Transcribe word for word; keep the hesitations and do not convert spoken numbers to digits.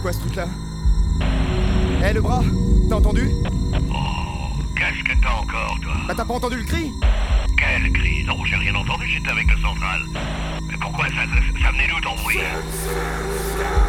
quoi ce truc-là? Eh, le bras, t'as entendu? Oh, qu'est-ce que t'as encore, toi? Bah t'as pas entendu le cri? Quel cri? Non, j'ai rien entendu, j'étais avec le central. Mais pourquoi ça, ça, ça venait d'où ton bruit?